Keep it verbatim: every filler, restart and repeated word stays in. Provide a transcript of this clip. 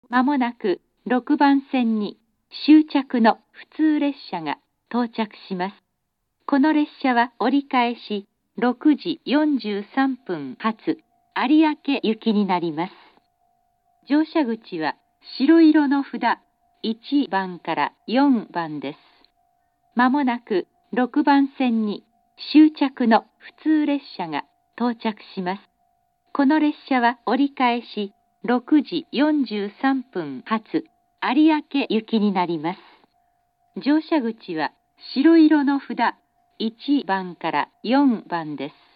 まもなくろくばん線に終着の普通列車が到着します。この列車は折り返しろくじよんじゅうさんぷん発有明行きになります。乗車口は白色の札いちばんからよんばんです。まもなくろくばん線に終着の普通列車が到着します。この列車は折り返しろくじよんじゅうさんぷん発有明行きになります。乗車口は白色の札いちばんからよんばんです。